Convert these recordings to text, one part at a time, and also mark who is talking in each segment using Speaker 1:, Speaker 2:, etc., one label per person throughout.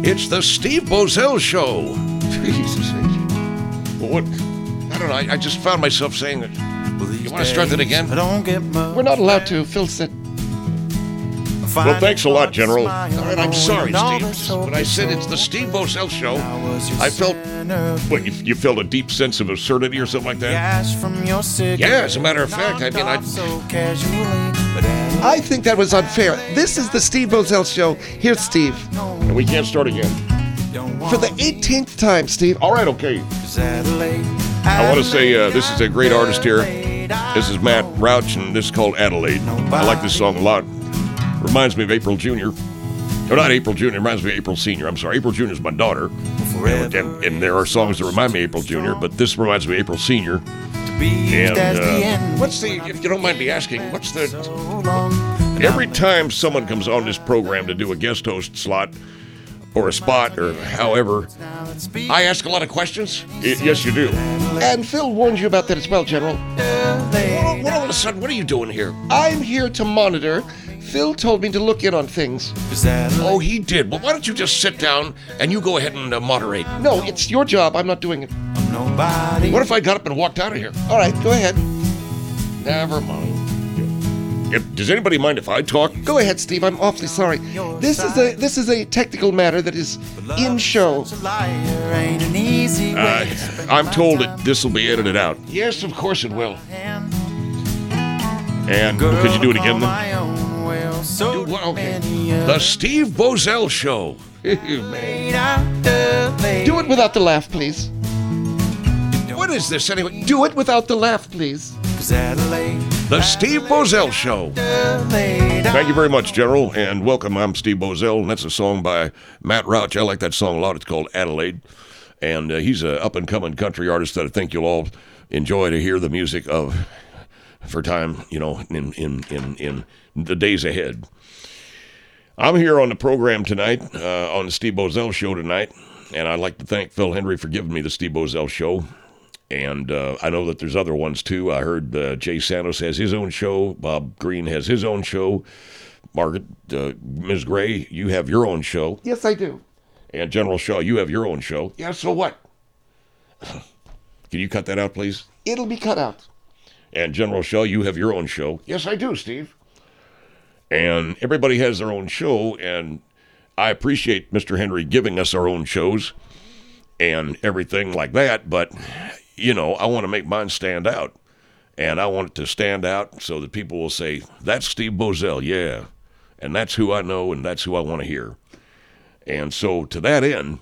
Speaker 1: It's the Steve Boesel Show. Jesus. Well, what? I don't know. I just found myself saying that. You want to start that again?
Speaker 2: We're not allowed to. Phil said.
Speaker 1: Well, thanks a lot, General. All right, I'm sorry, Steve. When I said it's the Steve Boesel Show, I felt... What, you felt a deep sense of absurdity or something like that? Yeah, as a matter of fact, I mean,
Speaker 2: I think that was unfair. This is the Steve Boesel Show. Here's Steve.
Speaker 1: And we can't start again.
Speaker 2: For the 18th time, Steve.
Speaker 1: All right, okay. I want to say this is a great artist here. This is Matt Rouch, and this is called Adelaide. I like this song a lot. Reminds me of April Jr. Or not April Jr., it reminds me of April Sr. I'm sorry, April Jr. is my daughter. And there are songs that remind me of April Jr., but this reminds me of April Sr. And what's the, if you don't mind me asking, what's the... Every time someone comes on this program to do a guest host slot, or a spot, or however, I ask a lot of questions. Yes, you do.
Speaker 2: And Phil warned you about that as well, General.
Speaker 1: What all of a sudden, what are you doing here?
Speaker 2: I'm here to monitor. Phil told me to look in on things.
Speaker 1: Oh, he did. Well, why don't you just sit down and you go ahead and moderate?
Speaker 2: No, it's your job. I'm not doing it.
Speaker 1: What if I got up and walked out of here?
Speaker 2: All right, go ahead.
Speaker 1: Never mind. Does anybody mind if I talk?
Speaker 2: Go ahead, Steve. I'm awfully sorry. This is a technical matter that is in show.
Speaker 1: I'm told that this will be edited out.
Speaker 2: Yes, of course it will.
Speaker 1: And could you do it again then?
Speaker 2: Okay.
Speaker 1: The Steve Boesel Show.
Speaker 2: Do it without the laugh, please.
Speaker 1: What is this anyway?
Speaker 2: Do it without the laugh, please.
Speaker 1: The Steve Boesel Show. Thank you very much, General, and welcome. I'm Steve Boesel, and that's a song by Matt Rouch. I like that song a lot. It's called Adelaide, and he's an up-and-coming country artist that I think you'll all enjoy to hear the music of for time, you know, in the days ahead. I'm here on the program tonight, on the Steve Boesel Show tonight, and I'd like to thank Phil Hendry for giving me the Steve Boesel Show. And I know that there's other ones, too. I heard Jay Santos has his own show. Bob Green has his own show. Margaret, Ms. Gray, you have your own show.
Speaker 2: Yes, I do.
Speaker 1: And General Shaw, you have your own show.
Speaker 2: Yeah, so what?
Speaker 1: Can you cut that out, please?
Speaker 2: It'll be cut out.
Speaker 1: And General Shaw, you have your own show.
Speaker 2: Yes, I do, Steve.
Speaker 1: And everybody has their own show, and I appreciate Mr. Henry giving us our own shows and everything like that, but, you know, I want to make mine stand out. And I want it to stand out so that people will say, that's Steve Boesel, yeah. And that's who I know, and that's who I want to hear. And so to that end,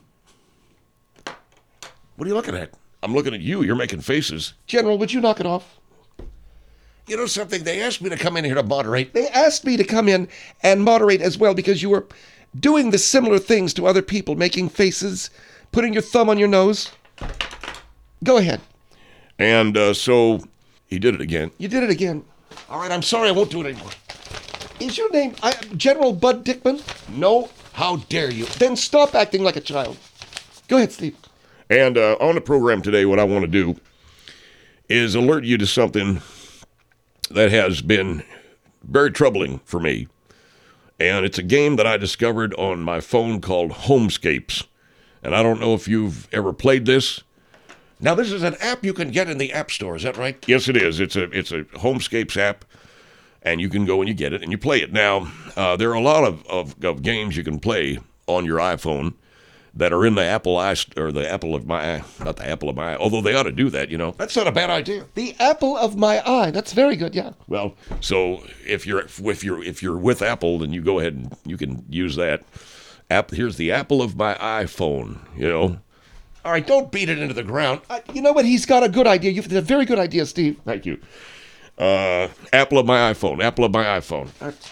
Speaker 1: what are you looking at? I'm looking at you. You're making faces.
Speaker 2: General, would you knock it off?
Speaker 1: You know something? They asked me to come in here to moderate.
Speaker 2: They asked me to come in and moderate as well because you were doing the similar things to other people, making faces, putting your thumb on your nose. Go ahead.
Speaker 1: And so he did it again.
Speaker 2: You did it again.
Speaker 1: All right, I'm sorry. I won't do it anymore.
Speaker 2: Is your name General Bud Dickman?
Speaker 1: No. How dare you?
Speaker 2: Then stop acting like a child. Go ahead, Steve.
Speaker 1: And on the program today, what I want to do is alert you to something that has been very troubling for me. And it's a game that I discovered on my phone called Homescapes. And I don't know if you've ever played this. Now, this is an app you can get in the App Store. Is that right? Yes, it is. It's a Homescapes app. And you can go and you get it and you play it. Now, there are a lot of games you can play on your iPhone that are in the Apple of my eye, not the apple of my eye, although they ought to do that, you know. That's not a bad idea.
Speaker 2: The apple of my eye. That's very good, yeah.
Speaker 1: Well, so if you're with Apple, then you go ahead and you can use that. Here's the apple of my iPhone, you know. All right, don't beat it into the ground.
Speaker 2: You know what? He's got a good idea. You've got a very good idea, Steve.
Speaker 1: Thank you. Apple of my iPhone. Apple of my iPhone.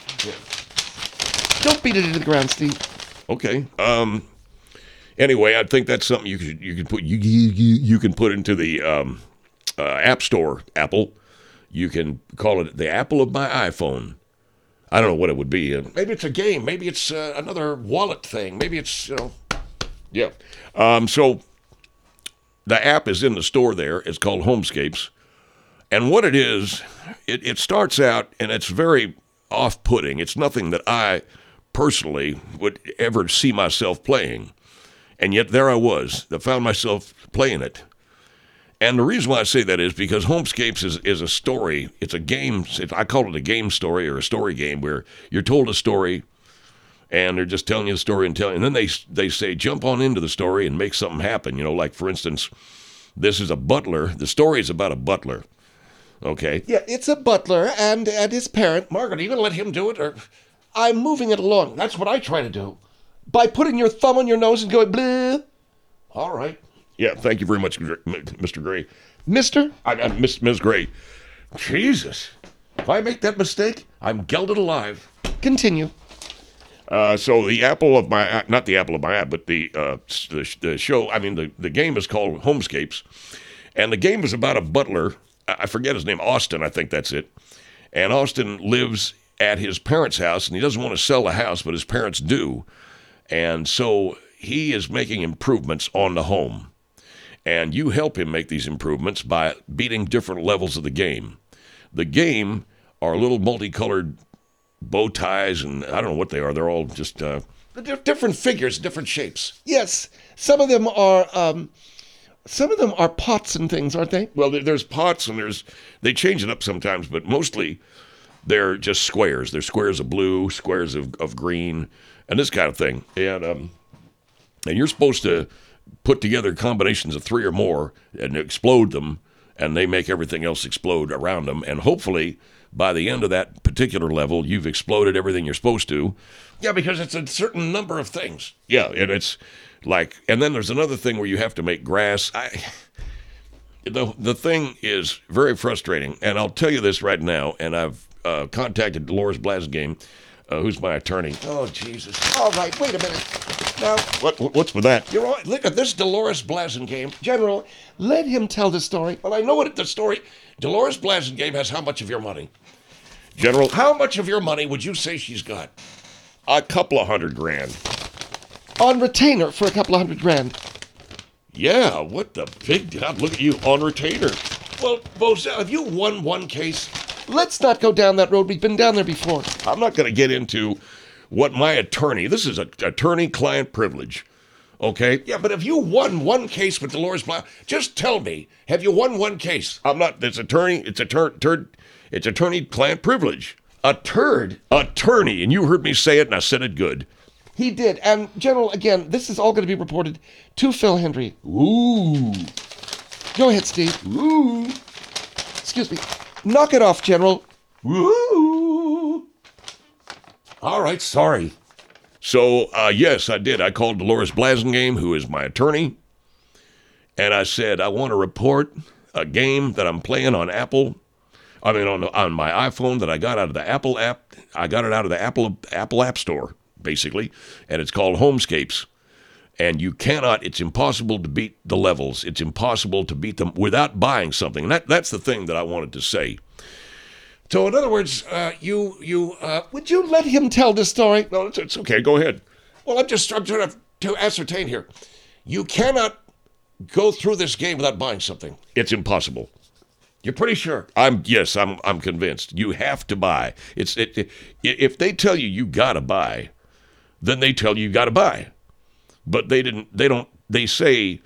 Speaker 2: Yeah. Don't beat it into the ground, Steve.
Speaker 1: Okay. Anyway, I think that's something you can put into the App Store. Apple, you can call it the Apple of my iPhone. I don't know what it would be. Maybe it's a game. Maybe it's another wallet thing. Maybe it's yeah. So the app is in the store there. It's called Homescapes, and what it is, it starts out and it's very off-putting. It's nothing that I personally would ever see myself playing. And yet there I was. I found myself playing it. And the reason why I say that is because Homescapes is a story. It's a game. I call it a game story or a story game where you're told a story and they're just telling you the story and then they say, jump on into the story and make something happen. Like, for instance, this is a butler. The story is about a butler. Okay?
Speaker 2: Yeah, it's a butler and his parent. Margaret, are you going to let him do it? Or I'm moving it along. That's what I try to do. By putting your thumb on your nose and going, bleh. All right.
Speaker 1: Yeah, thank you very much, Mr. Gray.
Speaker 2: Mister?
Speaker 1: Ms. Gray. Jesus. If I make that mistake, I'm gelded alive.
Speaker 2: Continue.
Speaker 1: So the apple of my, not the apple of my eye, but the show, the game is called Homescapes. And the game is about a butler. I forget his name, Austin, I think that's it. And Austin lives at his parents' house, and he doesn't want to sell the house, but his parents do. And so he is making improvements on the home. And you help him make these improvements by beating different levels of the game. The game are little multicolored bow ties, and I don't know what they are. They're all just
Speaker 2: different figures, different shapes. Yes, some of them are pots and things, aren't they?
Speaker 1: Well, there's pots and they change it up sometimes, but mostly they're just squares. They're squares of blue, squares of green, and this kind of thing. And you're supposed to put together combinations of 3 or more and explode them, and they make everything else explode around them. And hopefully, by the end of that particular level, you've exploded everything you're supposed to. Yeah, because it's a certain number of things. Yeah, and it's like, and then there's another thing where you have to make grass. The thing is very frustrating, and I'll tell you this right now, and I've contacted Dolores Blasingame, who's my attorney.
Speaker 2: Oh, Jesus. All right, wait a minute. Now,
Speaker 1: what's with that?
Speaker 2: You're all, look at this Dolores Blasingame. General, let him tell the story. Well, I know what the story. Dolores Blasingame has how much of your money?
Speaker 1: General,
Speaker 2: how much of your money would you say she's got?
Speaker 1: A couple of $100,000.
Speaker 2: On retainer for a couple of $100,000.
Speaker 1: Yeah, what the big God, look at you, on retainer. Well, Bozell, have you won one case?
Speaker 2: Let's not go down that road. We've been down there before.
Speaker 1: I'm not going to get into what my attorney, this is an attorney-client privilege, okay? Yeah, but have you won one case with Dolores Blasingame? Just tell me, have you won one case? I'm not, it's attorney-client privilege.
Speaker 2: A turd?
Speaker 1: Attorney, and you heard me say it, and I said it good.
Speaker 2: He did. And, General, again, this is all going to be reported to Phil Hendry.
Speaker 1: Ooh.
Speaker 2: Go ahead, Steve.
Speaker 1: Ooh.
Speaker 2: Excuse me. Knock it off, General.
Speaker 1: Ooh. All right, sorry. So, yes, I did. I called Dolores Blasingame, who is my attorney, and I said, I want to report a game that I'm playing on Apple. I mean, on my iPhone that I got out of the Apple app. I got it out of the Apple App Store, basically, and it's called Homescapes. And it's impossible to beat the levels. It's impossible to beat them without buying something. And that's the thing that I wanted to say. So, in other words, would you let him tell this story?
Speaker 2: No, it's okay. Go ahead.
Speaker 1: Well, I'm trying to ascertain here. You cannot go through this game without buying something.
Speaker 2: It's impossible.
Speaker 1: You're pretty sure? I'm convinced. You have to buy. If they tell you gotta buy, then they tell you gotta buy. But they say,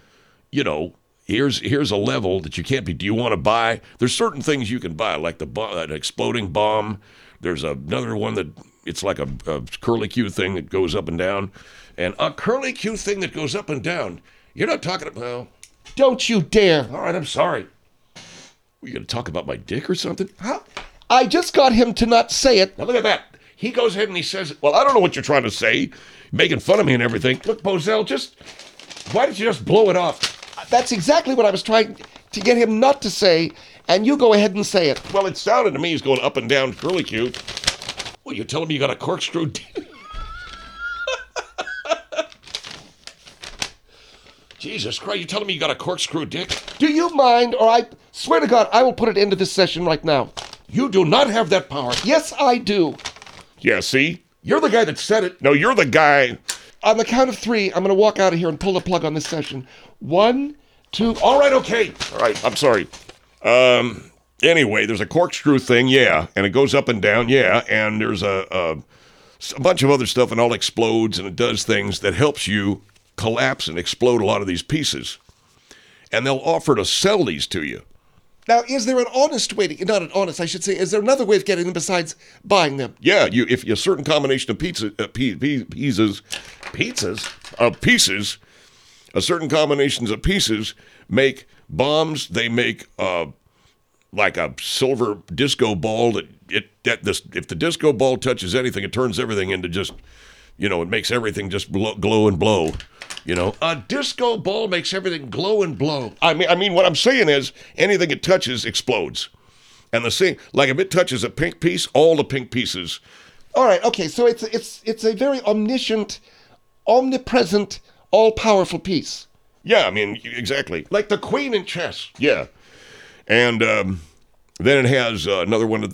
Speaker 1: here's a level that you can't be. Do you want to buy? There's certain things you can buy, like an exploding bomb. There's another one that it's like a curlicue thing that goes up and down. And a curlicue thing that goes up and down. You're not talking about, well,
Speaker 2: don't you dare.
Speaker 1: All right, I'm sorry. Were you going to talk about my dick or something?
Speaker 2: Huh? I just got him to not say it.
Speaker 1: Now look at that. He goes ahead and he says, well, I don't know what you're trying to say. Making fun of me and everything. Look, Bozell, why don't you just blow it off?
Speaker 2: That's exactly what I was trying to get him not to say, and you go ahead and say it.
Speaker 1: Well, it sounded to me he's going up and down curlicue. Well, you're telling me you got a corkscrew dick? Jesus Christ, you're telling me you got a corkscrew dick?
Speaker 2: Do you mind, or I swear to God, I will put it into this session right now.
Speaker 1: You do not have that power.
Speaker 2: Yes, I do.
Speaker 1: Yeah, see? You're the guy that said it. No, you're the guy.
Speaker 2: On the count of 3, I'm going to walk out of here and pull the plug on this session. 1, 2...
Speaker 1: All right, okay. All right, I'm sorry. Anyway, there's a corkscrew thing, yeah, and it goes up and down, yeah, and there's a bunch of other stuff, and all explodes, and it does things that helps you collapse and explode a lot of these pieces. And they'll offer to sell these to you.
Speaker 2: Now, is there an honest way to, not an honest, I should say, is there another way of getting them besides buying them?
Speaker 1: Yeah, if a certain combination of pieces, a certain combinations of pieces make bombs. They make like a silver disco ball that if the disco ball touches anything, it turns everything into just, it makes everything just glow and blow. A disco ball makes everything glow and blow. I mean, what I'm saying is anything it touches explodes. And the same, like if it touches a pink piece, all the pink pieces.
Speaker 2: All right, okay, so it's a very omniscient, omnipresent, all-powerful piece.
Speaker 1: Yeah, I mean, exactly.
Speaker 2: Like the queen in chess.
Speaker 1: Yeah. And then it has another one,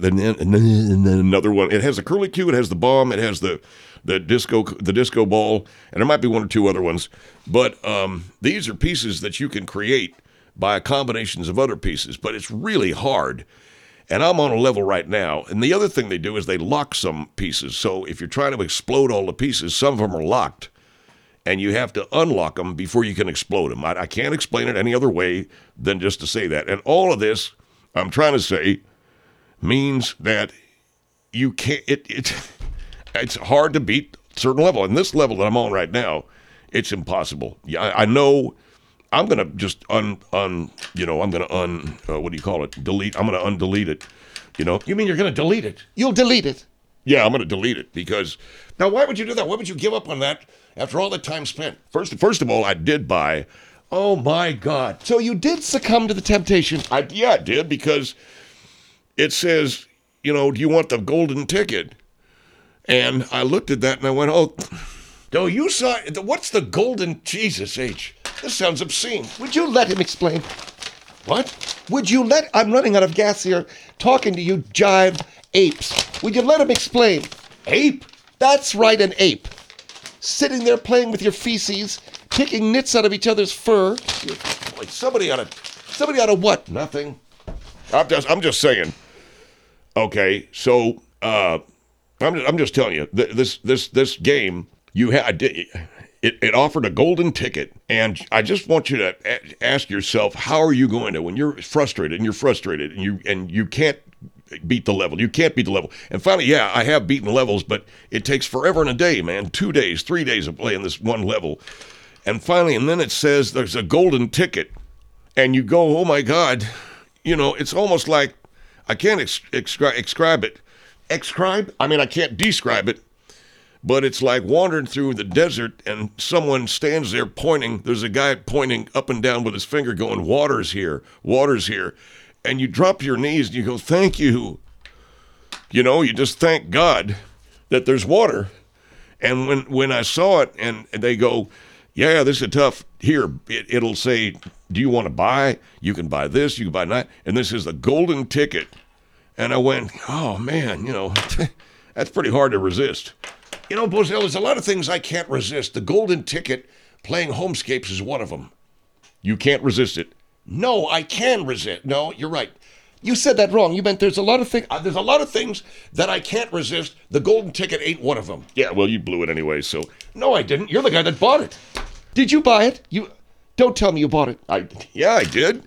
Speaker 1: another one. It has the curlicue, it has the bomb, it has the disco ball, and there might be one or two other ones. But these are pieces that you can create by combinations of other pieces, but it's really hard. And I'm on a level right now. And the other thing they do is they lock some pieces. So if you're trying to explode all the pieces, some of them are locked. And you have to unlock them before you can explode them. I can't explain it any other way than just to say that. And all of this, I'm trying to say, means that you can't. It's hard to beat a certain level. And this level that I'm on right now, it's impossible. Yeah, I know. I'm gonna just delete. I'm gonna undelete it.
Speaker 2: You mean you're gonna delete it? You'll delete it.
Speaker 1: Yeah, I'm gonna delete it because now why would you do that? Why would you give up on that after all the time spent? First of all, I did buy. Oh my God!
Speaker 2: So you did succumb to the temptation.
Speaker 1: I did because it says, do you want the golden ticket? And I looked at that and I went, you saw what's the golden Jesus H? This sounds obscene.
Speaker 2: Would you let him explain?
Speaker 1: What?
Speaker 2: I'm running out of gas here talking to you jive apes. Would you let him explain?
Speaker 1: Ape?
Speaker 2: That's right, an ape. Sitting there playing with your feces, picking nits out of each other's fur.
Speaker 1: Like somebody ought to what? Nothing. I'm just saying. Okay, so I'm just telling you this game it offered a golden ticket, and I just want you to ask yourself, how are you going to, when you're frustrated and you can't beat the level. You can't beat the level. And finally, I have beaten levels, but it takes forever and a day, man. 2 days, 3 days of playing this one level. And finally, and then it says there's a golden ticket. And you go, oh my God. It's almost like I can't describe it. I can't describe it. But it's like wandering through the desert and someone stands there pointing. There's a guy pointing up and down with his finger going, water's here, water's here. And you drop your knees and you go, thank you. You just thank God that there's water. And when I saw it and they go, yeah, this is tough. Here, it'll say, do you want to buy? You can buy this, you can buy that. And this is the golden ticket. And I went, oh man, that's pretty hard to resist. Bozell, there's a lot of things I can't resist. The golden ticket, playing Homescapes is one of them. You can't resist it.
Speaker 2: No, I can resist. No, you're right. You said that wrong. You meant there's a lot of things that I can't resist. The golden ticket ain't one of them.
Speaker 1: Yeah, well, you blew it anyway, so.
Speaker 2: No, I didn't. You're the guy that bought it. Did you buy it? Don't tell me you bought it.
Speaker 1: Yeah, I did.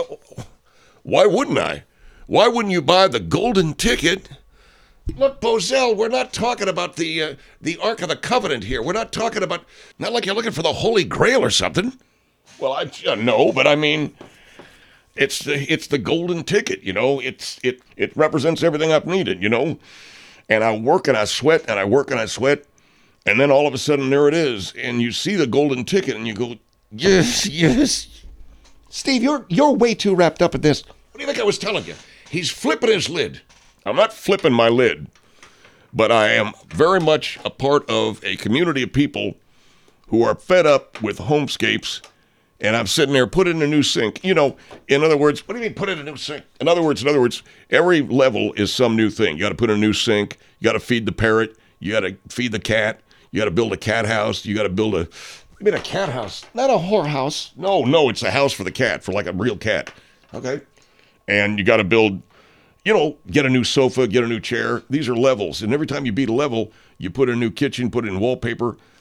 Speaker 1: Why wouldn't I? Why wouldn't you buy the golden ticket?
Speaker 2: Look, Bozell, we're not talking about the Ark of the Covenant here. We're not talking about, not like you're looking for the Holy Grail or something.
Speaker 1: Well, no, but I mean, it's the golden ticket, it represents everything I've needed, and I work and I sweat and I work and I sweat, and then all of a sudden there it is, and you see the golden ticket and you go, yes.
Speaker 2: Steve, you're way too wrapped up in this.
Speaker 1: What do you think I was telling you? He's flipping his lid. I'm not flipping my lid, but I am very much a part of a community of people who are fed up with Homescapes. And I'm sitting there, put in a new sink. In other words,
Speaker 2: what do you mean put in a new sink?
Speaker 1: In other words, every level is some new thing. You got to put in a new sink. You got to feed the parrot. You got to feed the cat. You got to build a cat house. You got to build a cat house?
Speaker 2: Not a whorehouse.
Speaker 1: No, it's a house for the cat, for like a real cat. Okay? And you got to build, get a new sofa, get a new chair. These are levels. And every time you beat a level, you put in a new kitchen, put in wallpaper.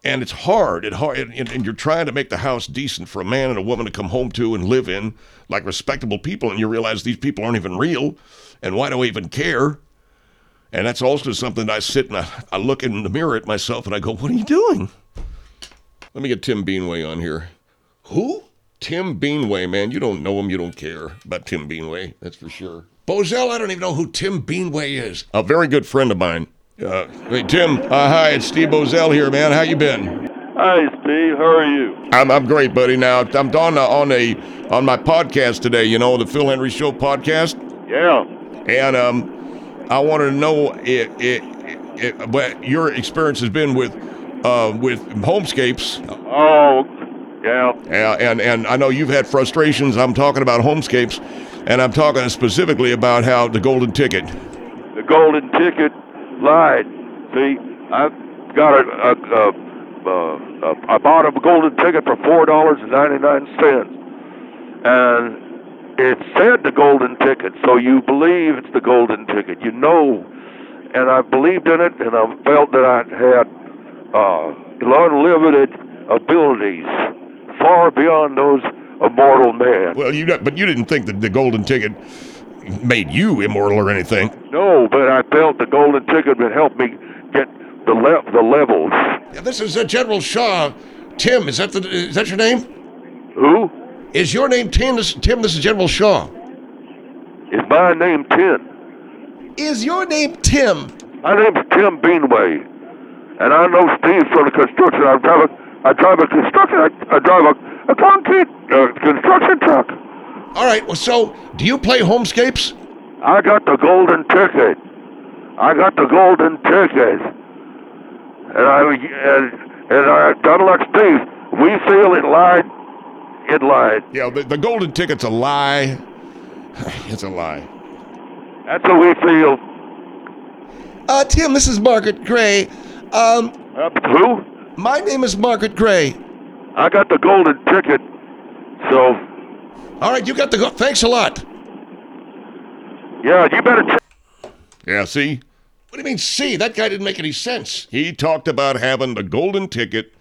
Speaker 1: And it's hard. And you're trying to make the house decent for a man and a woman to come home to and live in like respectable people. And you realize these people aren't even real. And why do I even care? And that's also something I sit and I look in the mirror at myself and I go, what are you doing? Let me get Tim Beanway on here. Who? Tim Beanway, man. You don't know him. You don't care about Tim Beanway. That's for sure. Bozell, I don't even know who Tim Beanway is. A very good friend of mine. Hey, Tim. Hi, it's Steve Bozell here, man. How you been?
Speaker 3: Hi, Steve. How are you?
Speaker 1: I'm great, buddy. Now, I'm on my podcast today, you know, the Phil Henry Show podcast.
Speaker 3: Yeah.
Speaker 1: And I wanted to know what your experience has been with Homescapes.
Speaker 3: Oh, yeah.
Speaker 1: And I know you've had frustrations. I'm talking about Homescapes, and I'm talking specifically about how the golden ticket.
Speaker 3: The golden ticket lied. See, I got I bought a golden ticket for $4.99, and it said the golden ticket, so you believe it's the golden ticket, you know. And I believed in it, and I felt that I had unlimited abilities, far beyond those of mortal man.
Speaker 1: Well, but you didn't think that the golden ticket made you immortal or anything.
Speaker 3: No, but I felt the golden ticket would help me get the levels.
Speaker 1: Yeah, this is General Shaw. Tim, is that your name?
Speaker 3: Who?
Speaker 1: Is your name Tim? Tim, this is General Shaw.
Speaker 3: Is my name Tim?
Speaker 2: Is your name Tim?
Speaker 3: My name's Tim Beanway, and I know Steve from the construction. I drive a concrete construction truck.
Speaker 1: All right. Well, so do you play Homescapes?
Speaker 3: I got the golden ticket. And I done like Steve. We feel it lied. It lied.
Speaker 1: Yeah, the golden ticket's a lie. It's a lie.
Speaker 3: That's what we feel.
Speaker 2: Tim, this is Margaret Gray.
Speaker 3: Who?
Speaker 2: My name is Margaret Gray.
Speaker 3: I got the golden ticket, so...
Speaker 1: All right, you got thanks a lot.
Speaker 3: Yeah, you better check.
Speaker 1: Yeah, see? What do you mean, see? That guy didn't make any sense. He talked about having the golden ticket.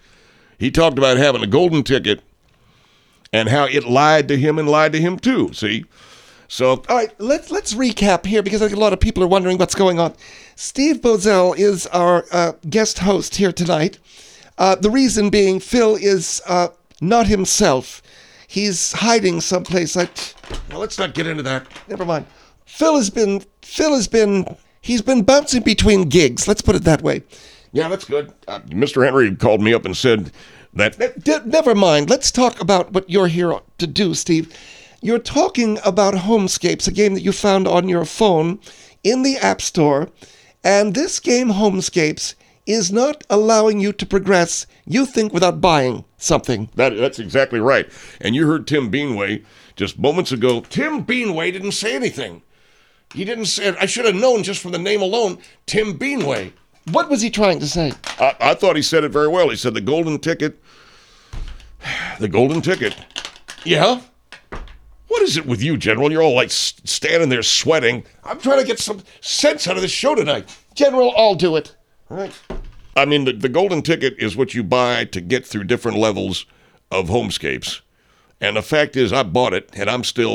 Speaker 1: And how it lied to him and lied to him too, see? So,
Speaker 2: all right, let's recap here because I think a lot of people are wondering what's going on. Steve Bozell is our guest host here tonight. The reason being Phil is not himself. He's hiding someplace.
Speaker 1: Well, let's not get into that.
Speaker 2: Never mind. He's been bouncing between gigs. Let's put it that way.
Speaker 1: Yeah, that's good. Mr. Henry called me up and said that...
Speaker 2: Never mind. Let's talk about what you're here to do, Steve. You're talking about Homescapes, a game that you found on your phone in the App Store. And this game, Homescapes, is not allowing you to progress, you think, without buying something.
Speaker 1: That's exactly right. And you heard Tim Beanway just moments ago. Tim Beanway didn't say anything. He didn't say... I should have known just from the name alone, Tim Beanway.
Speaker 2: What was he trying to say?
Speaker 1: I thought he said it very well. He said the golden ticket. The golden ticket. Yeah? What is it with you, General? You're all like standing there sweating. I'm trying to get some sense out of this show tonight.
Speaker 2: General, I'll do it.
Speaker 1: All right. I mean, the golden ticket is what you buy to get through different levels of Homescapes. And the fact is, I bought it, and I'm still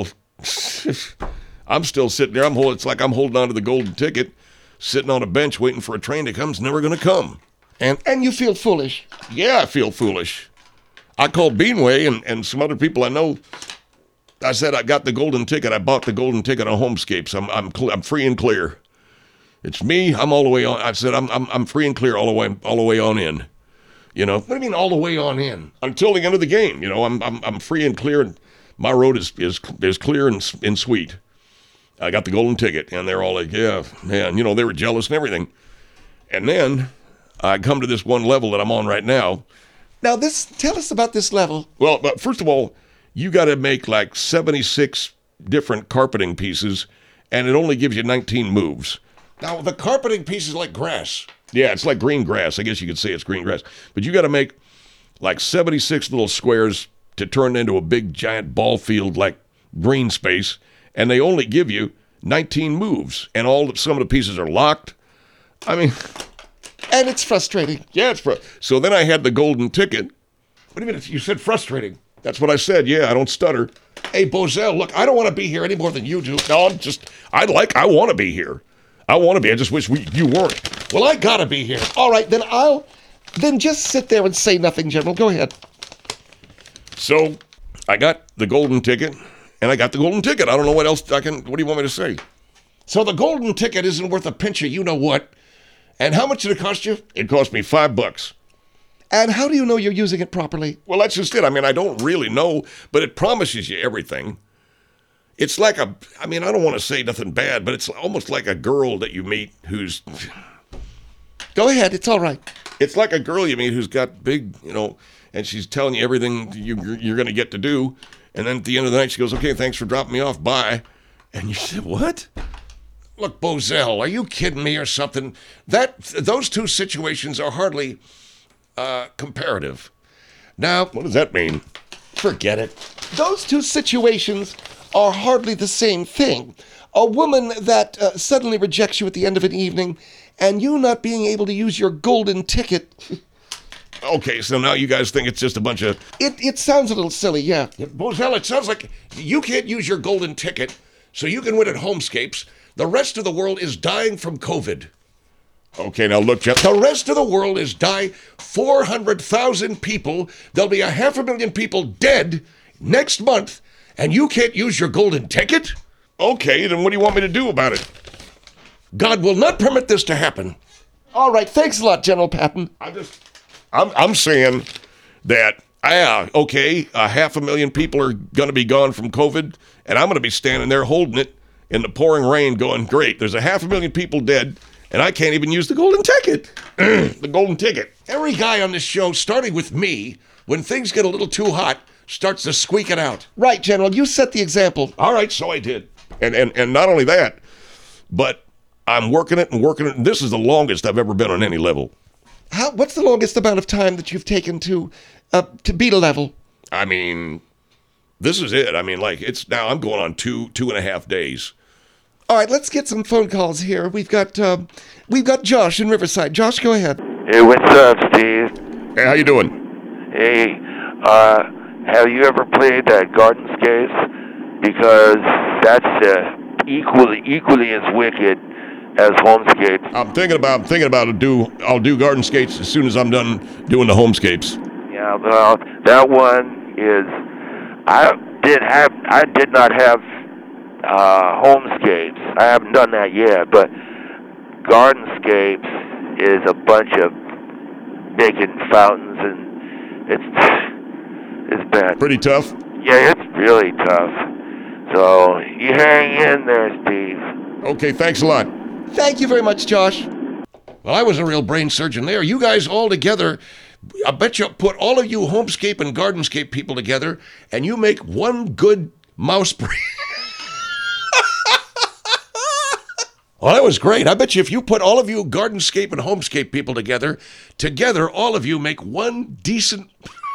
Speaker 1: sitting there. It's like I'm holding on to the golden ticket, sitting on a bench waiting for a train to come. It's never going to come.
Speaker 2: And you feel foolish.
Speaker 1: Yeah, I feel foolish. I called Beanway and some other people I know. I said, I got the golden ticket. I bought the golden ticket on Homescapes. I'm free and clear. It's me. I'm all the way on. I said, I'm free and clear all the way on in. You know,
Speaker 2: what do you mean all the way on in?
Speaker 1: Until the end of the game. You know, I'm free and clear. And my road is clear and sweet. I got the golden ticket, and they're all like, yeah, man. You know, they were jealous and everything. And then I come to this one level that I'm on right now.
Speaker 2: Now, tell us about this level.
Speaker 1: Well, but first of all, you got to make like 76 different carpeting pieces, and it only gives you 19 moves.
Speaker 2: Now, the carpeting piece is like grass.
Speaker 1: Yeah, it's like green grass. I guess you could say it's green grass. But you got to make like 76 little squares to turn into a big giant ball field like green space, and they only give you 19 moves, and some of the pieces are locked. I mean...
Speaker 2: And it's frustrating.
Speaker 1: Yeah, so then I had the golden ticket. What do you mean? You said frustrating. That's what I said. Yeah, I don't stutter. Hey, Bozell, look, I don't want to be here any more than you do. No, I want to be here. I want to be. I just wish you weren't. Well, I got to be here.
Speaker 2: All right, then just sit there and say nothing, General. Go ahead.
Speaker 1: So I got the golden ticket, and I got the golden ticket. I don't know what else what do you want me to say? So the golden ticket isn't worth a pinch of you-know-what. And how much did it cost you? It cost me $5.
Speaker 2: And how do you know you're using it properly?
Speaker 1: Well, that's just it. I mean, I don't really know, but it promises you everything. It's like I don't want to say nothing bad, but it's almost like a girl that you meet who's...
Speaker 2: Go ahead, it's all right.
Speaker 1: It's like a girl you meet who's got big, and she's telling you everything you're going to get to do, and then at the end of the night she goes, okay, thanks for dropping me off, bye. And you say, what? Look, Bozell, are you kidding me or something? Those two situations are hardly comparative. Now, what does that mean? Forget it.
Speaker 2: Those two situations are hardly the same thing. A woman that suddenly rejects you at the end of an evening, and you not being able to use your golden ticket.
Speaker 1: Okay, so now you guys think it's just a bunch of...
Speaker 2: It sounds a little silly, yeah.
Speaker 1: Bozell, it sounds like you can't use your golden ticket, so you can win at Homescapes. The rest of the world is dying from COVID. Okay, now look, Jeff. The rest of the world is dying. 400,000 people. There'll be 500,000 people dead next month, and you can't use your golden ticket? Okay, then what do you want me to do about it? God will not permit this to happen.
Speaker 2: All right, thanks a lot, General Patton.
Speaker 1: I'm saying that, 500,000 people are going to be gone from COVID, and I'm going to be standing there holding it in the pouring rain going, great, there's 500,000 people dead, and I can't even use the golden ticket. The golden ticket. Every guy on this show, starting with me, when things get a little too hot, starts to squeak it out.
Speaker 2: Right, General, you set the example.
Speaker 1: All right, so I did. And not only that, but I'm working it. And this is the longest I've ever been on any level.
Speaker 2: What's the longest amount of time that you've taken to beat a level?
Speaker 1: I mean, this is it. I mean, it's now I'm going on 2.5 days.
Speaker 2: All right, let's get some phone calls here. We've got Josh in Riverside. Josh, go ahead.
Speaker 3: Hey, what's up, Steve?
Speaker 1: Hey, how you doing?
Speaker 3: Hey, have you ever played Gardenscapes? Because that's equally as wicked as Homescapes.
Speaker 1: I'm thinking about I'll do Gardenscapes as soon as I'm done doing the Homescapes.
Speaker 3: Yeah, well, that one is I did not have Homescapes. I haven't done that yet, but Gardenscapes is a bunch of making fountains, and it's bad.
Speaker 1: Pretty tough?
Speaker 3: Yeah, it's really tough. So you hang in there, Steve.
Speaker 1: Okay, thanks a lot.
Speaker 2: Thank you very much, Josh.
Speaker 1: Well, I was a real brain surgeon there. You guys all together, I bet you put all of you Homescape and Gardenscape people together, and you make one good mouse brain. Well, that was great. I bet you if you put all of you Gardenscape and Homescape people together, all of you make one decent...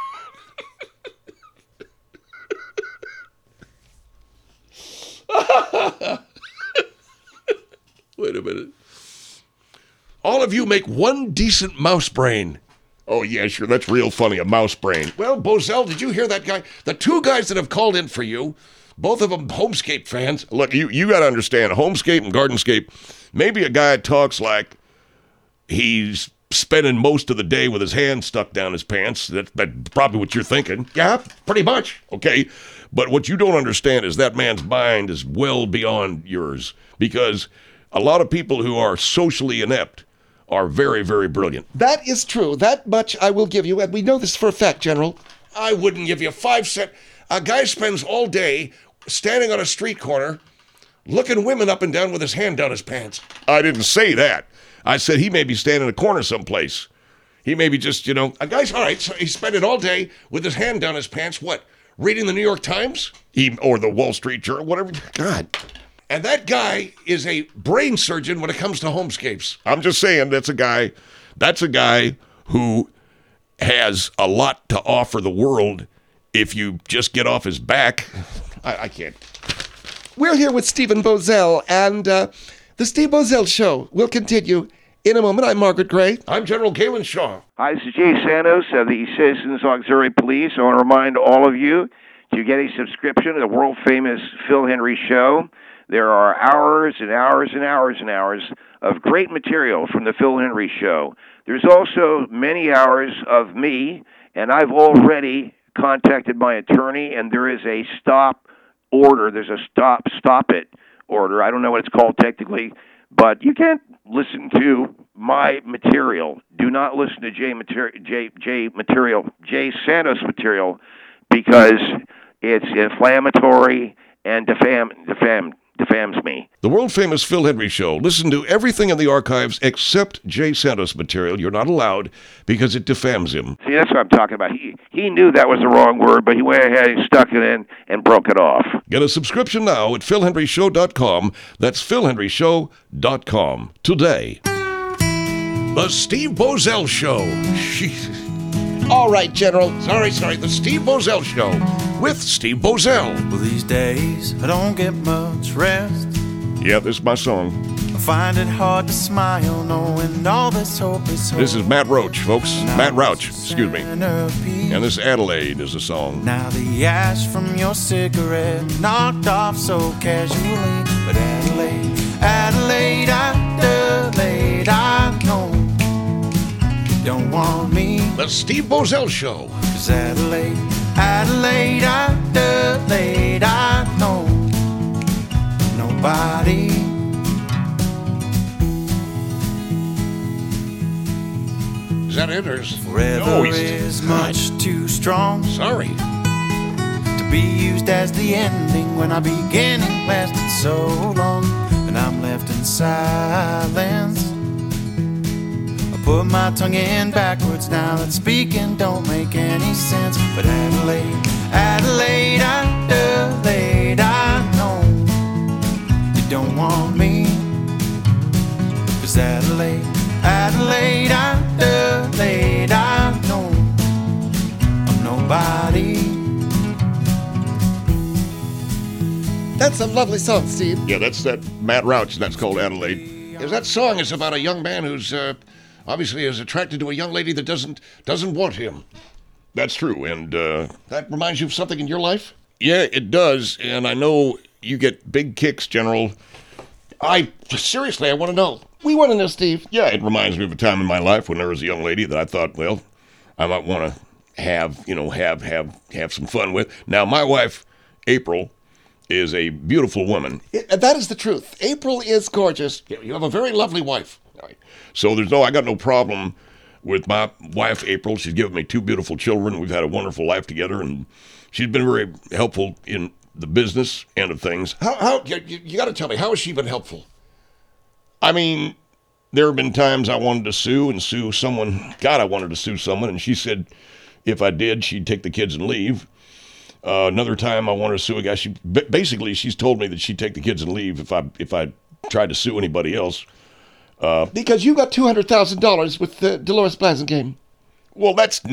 Speaker 1: Wait a minute. All of you make one decent mouse brain. Oh, yeah, sure. That's real funny, a mouse brain. Well, Bozell, did you hear that guy? The two guys that have called in for you, both of them Homescape fans. Look, you got to understand, Homescape and Gardenscape, maybe a guy talks like he's spending most of the day with his hand stuck down his pants. That's probably what you're thinking. Yeah, pretty much. Okay. But what you don't understand is that man's mind is well beyond yours, because a lot of people who are socially inept are very, very brilliant.
Speaker 2: That is true. That much I will give you, and we know this for a fact, General.
Speaker 1: I wouldn't give you 5 cents. A guy spends all day standing on a street corner looking women up and down with his hand down his pants. I didn't say that. I said he may be standing in a corner someplace. He may be just, a guy's, all right, so he's spending all day with his hand down his pants, what, reading the New York Times? Or the Wall Street Journal, whatever. God. And that guy is a brain surgeon when it comes to Homescapes. I'm just saying that's a guy who has a lot to offer the world if you just get off his back. I can't.
Speaker 2: We're here with Stephen Bozell, and the Steve Bozell Show will continue In a moment, I'm Margaret Gray.
Speaker 1: I'm General Galen Shaw.
Speaker 3: Hi, this is Jay Santos of the Citizens Auxiliary Police. I want to remind all of you to get a subscription to the world-famous Phil Henry Show. There are hours and hours and hours and hours of great material from the Phil Henry Show. There's also many hours of me, and I've already contacted my attorney, and there is a stop order. There's a stop it order. I don't know what it's called technically, but you can't listen to my material. Do not listen to Jay Santos material, because it's inflammatory and defams me.
Speaker 1: The world-famous Phil Henry Show. Listen to everything in the archives except Jay Santos material. You're not allowed because it defames him.
Speaker 3: See, that's what I'm talking about. He knew that was the wrong word, but he went ahead and stuck it in and broke it off.
Speaker 1: Get a subscription now at philhenryshow.com. That's philhenryshow.com. Today. The Steve Boesel Show. Jesus.
Speaker 2: All right, General.
Speaker 1: Sorry. The Steve Boesel Show with Steve Boesel.
Speaker 4: Well, these days I don't get much rest.
Speaker 1: Yeah, this is my song.
Speaker 4: I find it hard to smile knowing all this hope is hope.
Speaker 1: This is Matt Roach, folks. Matt Rouch, excuse me.
Speaker 4: Centerpiece.
Speaker 1: And this Adelaide is a song.
Speaker 4: Now the ash from your cigarette knocked off so casually. But Adelaide, I know you don't want me.
Speaker 1: The Steve Boesel Show.
Speaker 4: 'Cause Adelaide, I know nobody.
Speaker 1: Is that it, or is...
Speaker 4: Forever
Speaker 1: No,
Speaker 4: is much too strong
Speaker 1: Sorry.
Speaker 4: to be used as the ending when our beginning lasted so long, and I'm left in silence. I put my tongue in backwards now that speaking don't make any sense. But Adelaide, I know you don't want me. 'Cause Adelaide, I know I'm nobody.
Speaker 2: That's a lovely song, Steve.
Speaker 1: Yeah, that's that Matt Rouch, and that's called Adelaide. That song is about a young man who's obviously is attracted to a young lady that doesn't want him. That's true, and that reminds you of something in your life? Yeah, it does, and I know you get big kicks, General. Seriously, I want to know.
Speaker 2: We want to know, Steve.
Speaker 1: Yeah, it reminds me of a time in my life when there was a young lady that I thought, well, I might want to have some fun with. Now, my wife, April, is a beautiful woman.
Speaker 2: That is the truth. April is gorgeous.
Speaker 1: Yeah, you have a very lovely wife. All right. So I got no problem with my wife, April. She's given me 2 beautiful children. We've had a wonderful life together, and she's been very helpful in the business end of things. How you got to tell me, how has she been helpful? I mean, there have been times I wanted to sue someone. God, I wanted to sue someone, and she said if I did, she'd take the kids and leave. Another time I wanted to sue a guy. She's told me that she'd take the kids and leave if I tried to sue anybody else.
Speaker 2: Because you got $200,000 with the Dolores Blasingame.
Speaker 1: Well, that's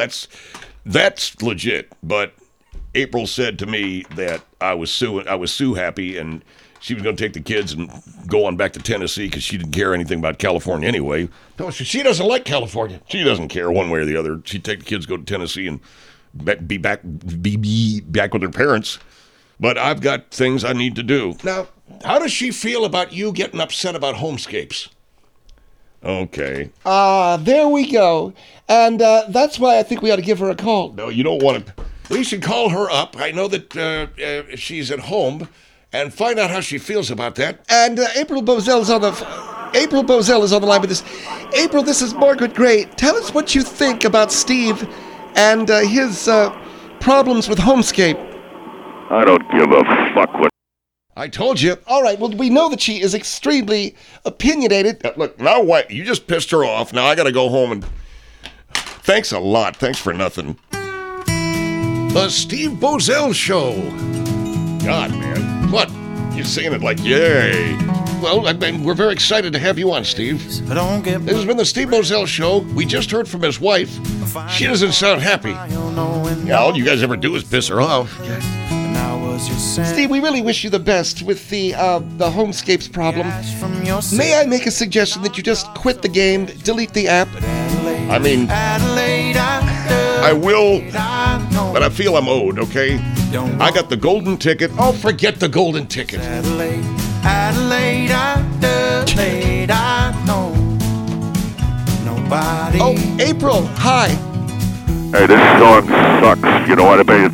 Speaker 1: legit. But April said to me that I was sue happy, and she was going to take the kids and go on back to Tennessee because she didn't care anything about California anyway. No, she doesn't like California. She doesn't care one way or the other. She'd take the kids, go to Tennessee, and be back with her parents. But I've got things I need to do. Now, how does she feel about you getting upset about homescapes? Okay.
Speaker 2: There we go. And that's why I think we ought to give her a call.
Speaker 1: No, you don't want to. We should call her up. I know that she's at home, and find out how she feels about that.
Speaker 2: And April Boesel is on the line with us. April, this is Margaret Gray. Tell us what you think about Steve and his problems with Homescape.
Speaker 3: I don't give a fuck what.
Speaker 1: I told you.
Speaker 2: All right, well, we know that she is extremely opinionated.
Speaker 1: Look, now what? You just pissed her off. Now I got to go home and... Thanks a lot. Thanks for nothing. The Steve Boesel Show. God, man. What? You're saying it like, yay. Well, I mean, we're very excited to have you on, Steve. This has been the Steve Boesel Show. We just heard from his wife. She doesn't sound happy. Yeah, all you guys ever do is piss her off.
Speaker 4: And I was was your scent.
Speaker 2: Steve, we really wish you the best with the Homescapes problem.
Speaker 4: Ash from your
Speaker 2: May I make a suggestion that you just quit the game, delete the app?
Speaker 4: Adelaide,
Speaker 1: I mean,
Speaker 4: Adelaide,
Speaker 1: I will,
Speaker 4: know.
Speaker 1: but I feel I'm owed, okay?
Speaker 4: Don't
Speaker 1: I got the golden ticket. Oh, forget the golden ticket.
Speaker 4: Adelaide, Adelaide, Adelaide, I know nobody.
Speaker 2: Oh, April, hi.
Speaker 3: Hey, this song sucks. You know what I mean?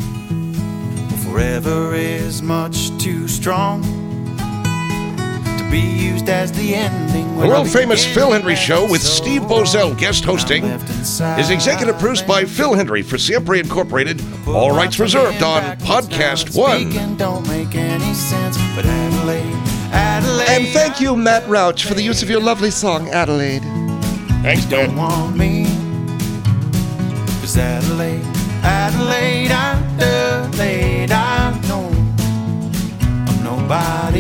Speaker 4: Forever is much too strong to be used as the ending.
Speaker 1: The world-famous Phil Hendry Show with Steve Bozell guest hosting is executive produced by Phil Hendry for Siempre Incorporated. All rights reserved on Podcast One.
Speaker 4: Don't make any sense, but Adelaide, Adelaide,
Speaker 2: And thank you, Matt Rauch, for the use of your lovely song, Adelaide.
Speaker 1: Thanks,
Speaker 4: don't
Speaker 1: man.
Speaker 4: want me. 'Cause Adelaide, Adelaide, Adelaide, I know I'm nobody.